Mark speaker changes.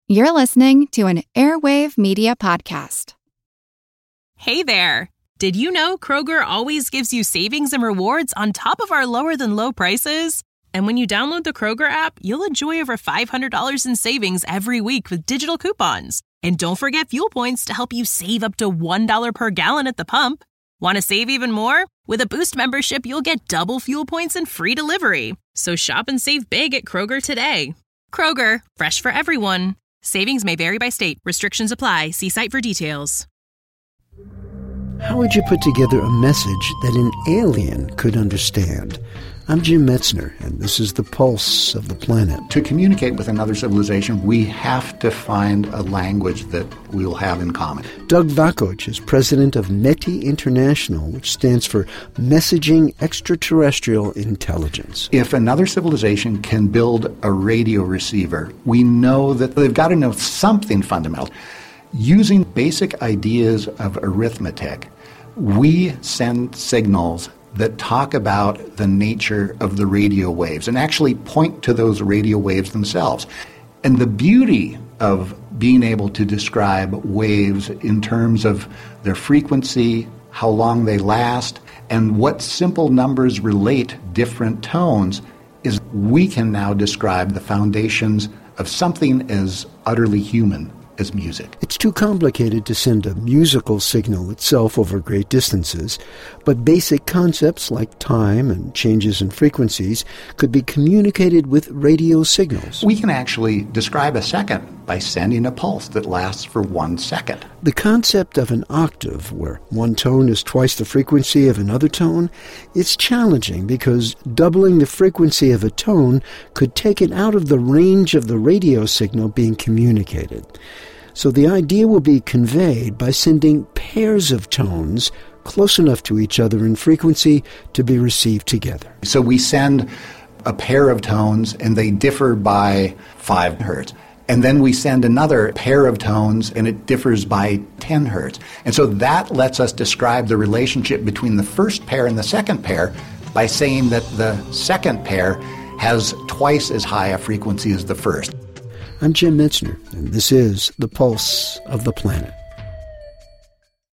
Speaker 1: You're listening to an Airwave Media Podcast.
Speaker 2: Hey there! Did you know Kroger always gives you savings and rewards on top of our lower-than-low prices? And when you download the Kroger app, you'll enjoy over $500 in savings every week with digital coupons. And don't forget fuel points to help you save up to $1 per gallon at the pump. Want to save even more? With a Boost membership, you'll get double fuel points and free delivery. So shop and save big at Kroger today. Kroger, fresh for everyone. Savings may vary by state. Restrictions apply. See site for details.
Speaker 3: How would you put together a message that an alien could understand? I'm Jim Metzner, and this is The Pulse of the Planet.
Speaker 4: To communicate with another civilization, we have to find a language that we'll have in common.
Speaker 3: Doug Vakoch is president of METI International, which stands for Messaging Extraterrestrial Intelligence.
Speaker 4: If another civilization can build a radio receiver, we know that they've got to know something fundamental. Using basic ideas of arithmetic, we send signals that talk about the nature of the radio waves and actually point to those radio waves themselves. And the beauty of being able to describe waves in terms of their frequency, how long they last, and what simple numbers relate different tones is we can now describe the foundations of something as utterly human as music.
Speaker 3: It's too complicated to send a musical signal itself over great distances, but basic concepts like time and changes in frequencies could be communicated with radio signals.
Speaker 4: We can actually describe a second by sending a pulse that lasts for 1 second.
Speaker 3: The concept of an octave, where one tone is twice the frequency of another tone, is challenging because doubling the frequency of a tone could take it out of the range of the radio signal being communicated. So the idea will be conveyed by sending pairs of tones close enough to each other in frequency to be received together.
Speaker 4: So we send a pair of tones and they differ by 5 hertz. And then we send another pair of tones and it differs by 10 hertz. And so that lets us describe the relationship between the first pair and the second pair by saying that the second pair has twice as high a frequency as the first.
Speaker 3: I'm Jim Metzner, and this is The Pulse of the Planet.